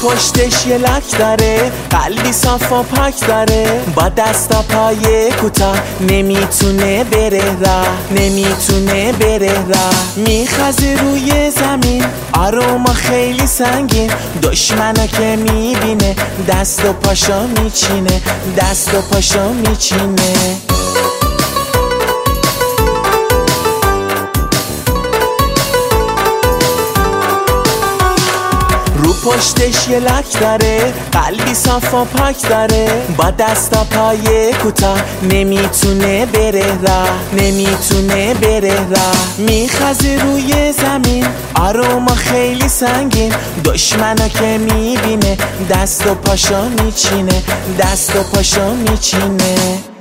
پشتش یه لک داره، قلبی صاف و پاک داره، با دستا پای کوتاه نمیتونه بره راه، نمیتونه بره راه. میخزه روی زمین، آروما خیلی سنگین، دشمنا که میبینه دست و پاشو میچینه، دست و پاشو میچینه. رو پشتش یه لک داره، قلبی صاف و پاک داره، با دستا پای کوتاه نمیتونه بره راه، نمیتونه بره راه. میخزه روی زمین، آروما خیلی سنگین، دشمنا که میبینه دست و پاشو میچینه، دست و پاشو میچینه.